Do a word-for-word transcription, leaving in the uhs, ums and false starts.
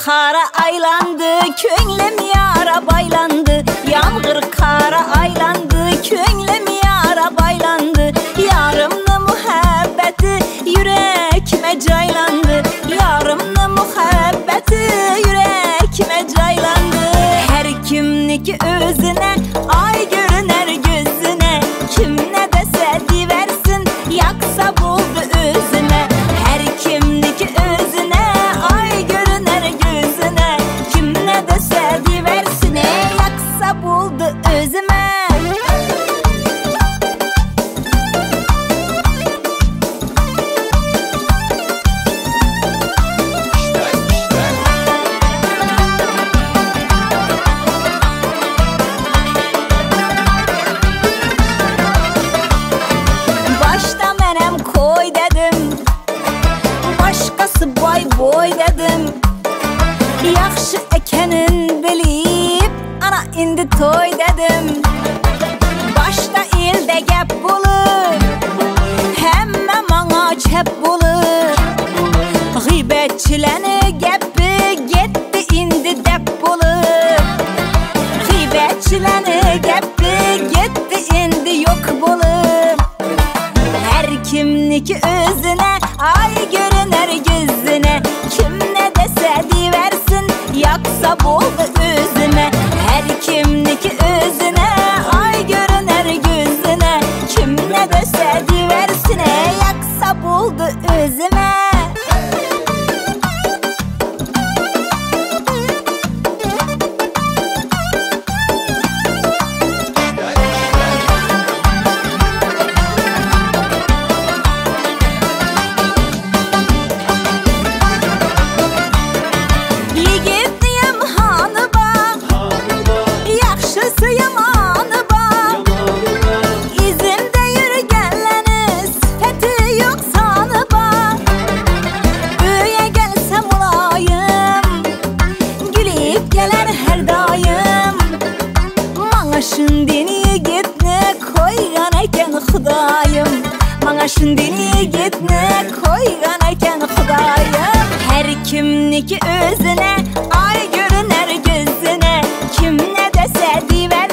kara aylandı, könglim yara baylandı. Yağmur kara aylandı, könglim yara baylandı. Yarımlı muhabbeti yürekime caylandı. Yarımlı muhabbeti yürekime caylandı. Her kimniki özüne ay görüner gözüne. Kim ne dese diversin yaksa buldu özüne. Her kimniki özüne ay görüner gözüne. Kim ne dese diversine yaksa buldu özüme. Başta menem koy dedim, başkası boy boy dedim. Yaxşı ekenin bilip ana indi toy dedim. Başta ilde gep bulur, hemme mana çep bulur. Gıybetçileni gepi gitti indi dep bulur. Gıybetçileni gepi gitti indi yok bulur. Her kimniki özüne ay görüner gözüne. Kim ne dese diversin yaksa buldu özüme. Her kimniki özüne ay görüner gözüne. Kim ne dese diversine yaksa buldu özüme. Şundini gitne koygan eken Xudayım. Mana şundini gitne koygan eken Xudayım. Her kimniki özüne ay görüner gözüne. Kim ne dese diver